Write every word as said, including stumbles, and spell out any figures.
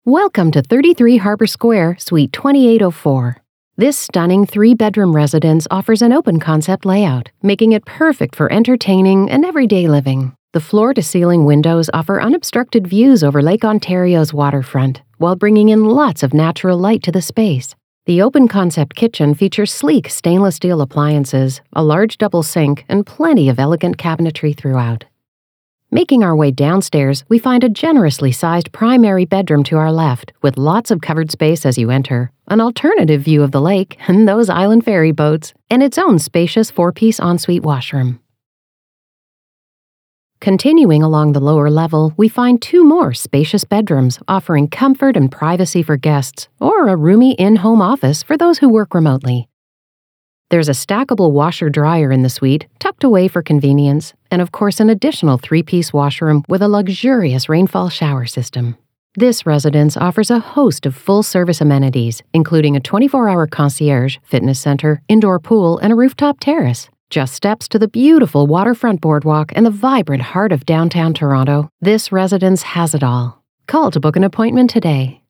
Welcome to thirty-three Harbor Square, Suite twenty-eight oh four. This stunning three-bedroom residence offers an open-concept layout, making it perfect for entertaining and everyday living. The floor-to-ceiling windows offer unobstructed views over Lake Ontario's waterfront, while bringing in lots of natural light to the space. The open-concept kitchen features sleek stainless steel appliances, a large double sink, and plenty of elegant cabinetry throughout. Making our way downstairs, we find a generously sized primary bedroom to our left, with lots of covered space as you enter, an alternative view of the lake and those island ferry boats, and its own spacious four-piece ensuite washroom. Continuing along the lower level, we find two more spacious bedrooms offering comfort and privacy for guests, or a roomy in-home office for those who work remotely. There's a stackable washer-dryer in the suite, tucked away for convenience, and of course an additional three-piece washroom with a luxurious rainfall shower system. This residence offers a host of full-service amenities, including a twenty-four hour concierge, fitness center, indoor pool, and a rooftop terrace. Just steps to the beautiful waterfront boardwalk and the vibrant heart of downtown Toronto, this residence has it all. Call to book an appointment today.